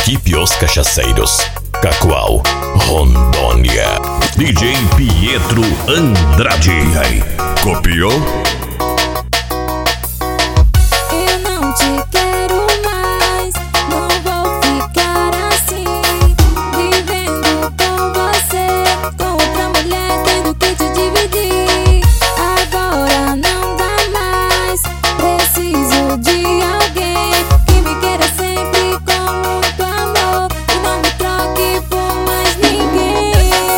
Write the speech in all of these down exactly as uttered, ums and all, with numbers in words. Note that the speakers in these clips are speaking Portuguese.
Equipe Os Cachaceiros, Cacoal, Rondônia. D J Pietro Andrade. E aí, copiou? Eu não te quero mais, não vou ficar assim, vivendo com você, com outra mulher tendo que te dividir. Agora não dá mais, preciso de alguém que me queira sempre com muito amor e não me troque por mais ninguém.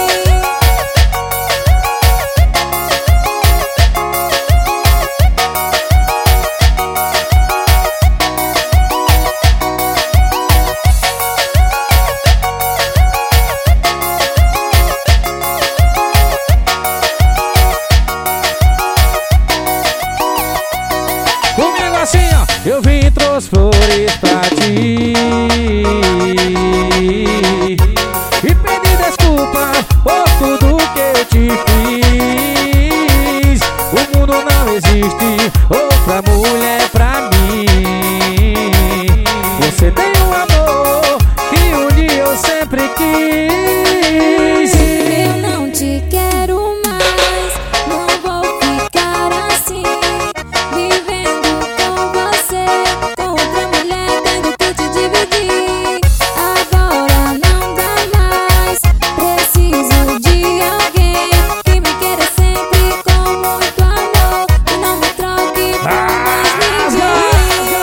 Comigo assim, ó, eu vim e trouxe flores pra ti e pedi desculpa por tudo que eu te fiz. O mundo não existe outra mulher pra mim. Você tem um amor que um dia eu sempre quis. Eu não te quero mais, não vou ficar assim, vivendo com você, com outra mulher tendo que te dividir. Agora não dá mais, preciso de alguém que me queira sempre com muito amor e não me troque por mais ninguém.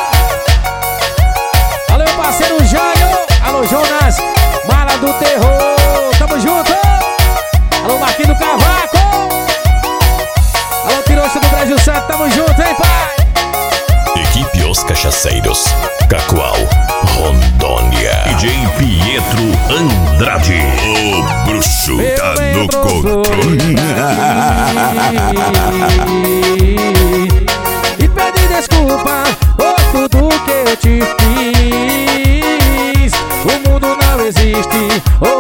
Alô, meu parceiro Jânio, alô Jonas, Mala do Terror, tamo junto. Alô, Marquinhos do Cavaco, alô, Pirocha do Brasil Santo, tamo junto, hein, pai? Equipe Os Cachaceiros, Cacoal, Rondônia. D J Pietro Andrade. O bruxo Eu tá venho no trouxe controle. e pedi desculpa por tudo que eu te fiz. O mundo não existe